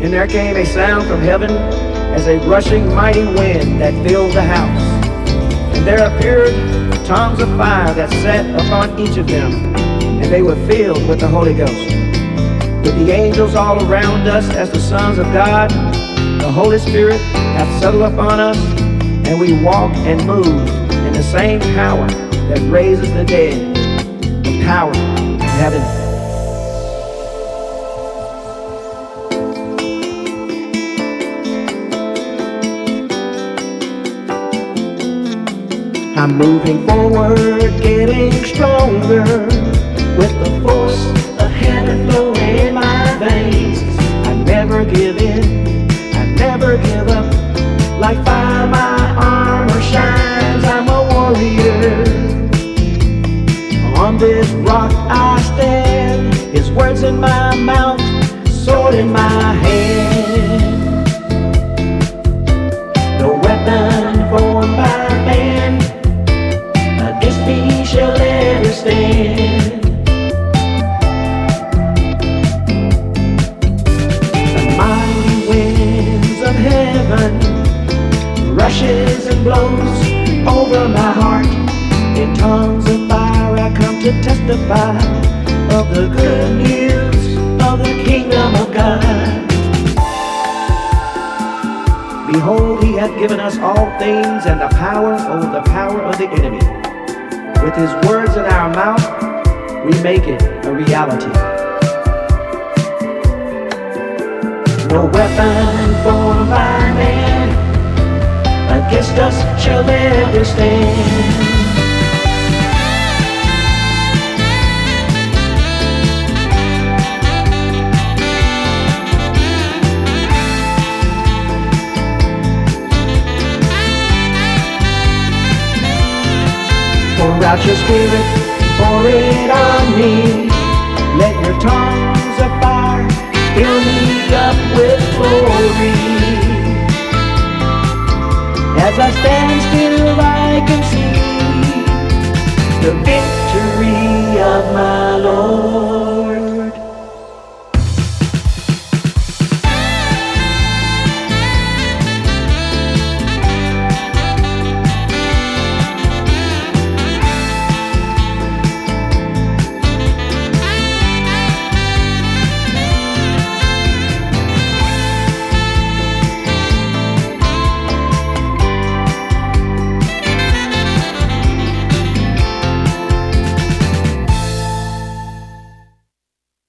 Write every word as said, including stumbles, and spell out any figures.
And there came a sound from heaven as a rushing mighty wind that filled the house. And there appeared tongues of fire that sat upon each of them, and they were filled with the Holy Ghost. With the angels all around us as the sons of God, the Holy Spirit hath settled upon us, and we walk and move in the same power that raises the dead, the power of heaven. I'm moving forward, getting stronger, with the force of heaven flowing in my veins. I never give in, I never give up. Like fire my armor shines, I'm a warrior. On this rock I stand, His words in my mouth, sword in my hand. No weapon formed by man against me shall ever stand. The mighty winds of heaven rushes and blows over my heart. In tongues of fire I come to testify of the good news of the kingdom of God. Behold, He hath given us all things and the power over the power of the enemy. With His words in our mouth, we make it a reality. No weapon formed by man against us shall ever stand. Pour out your spirit, pour it on me. Let your tongues of fire fill me up with glory. As I stand still, I can